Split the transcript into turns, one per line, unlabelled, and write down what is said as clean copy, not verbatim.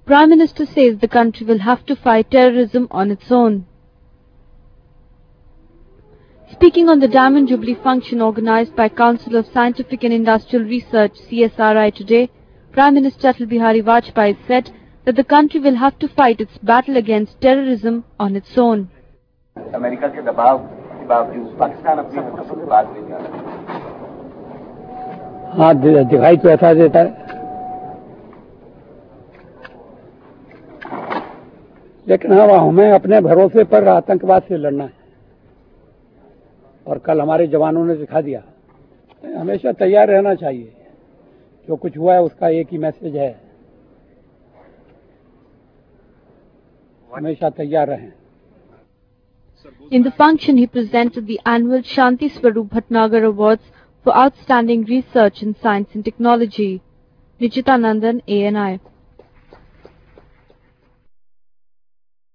Prime Minister says the country will have to fight terrorism on its own. Speaking on the Diamond Jubilee function organized by Council of Scientific and Industrial Research (CSRI) today, Prime Minister Atal Bihari Vajpayee said that the country will have to fight its battle against terrorism on its own.
America के दबाव के बावजूद पाकिस्तान अपनी हरकतों से बाज नहीं आ रहा।
हाँ, दिखाई तो ऐसा देता है, लेकिन हाँ, हमें अपने भरोसे पर आतंकवाद से लड़ना है और कल हमारे जवानों ने दिखा दिया। हमेशा तैयार रहना चाहिए। जो कुछ हुआ है उसका एक ही मैसेज है, हमेशा तैयार रहें।
In the function, he presented the annual Shanti Swarup Bhatnagar Awards for outstanding research in science and technology. Nichita Nandan, ANI.